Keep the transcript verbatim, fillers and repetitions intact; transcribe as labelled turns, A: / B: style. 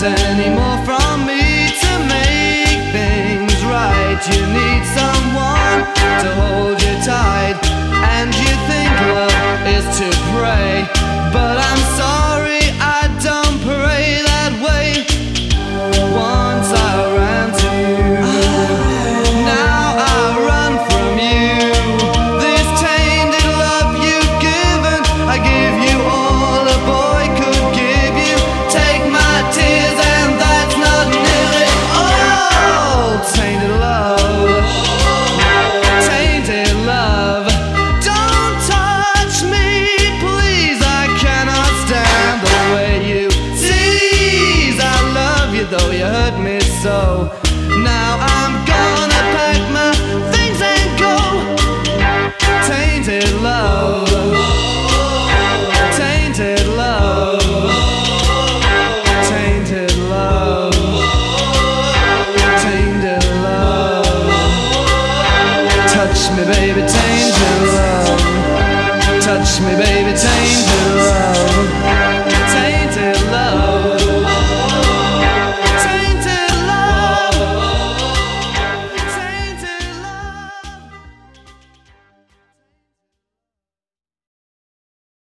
A: anymore from me to make things right. You need someone to hold you tight, and you think love is to pray, but I'm sorry, I don't pray that way. Once I ran to you, now I run from you. This tainted love you've given, I give you all a boy could give you. Take my tears and that's not nearly all. Tainted love, tainted love. Don't touch me, please, I cannot stand the way you tease. I love you though you hurt me so. Now I'm gonna pack my things and go. Tainted love, tainted love, tainted love, tainted love. Touch me baby, tainted love. Touch me baby, tainted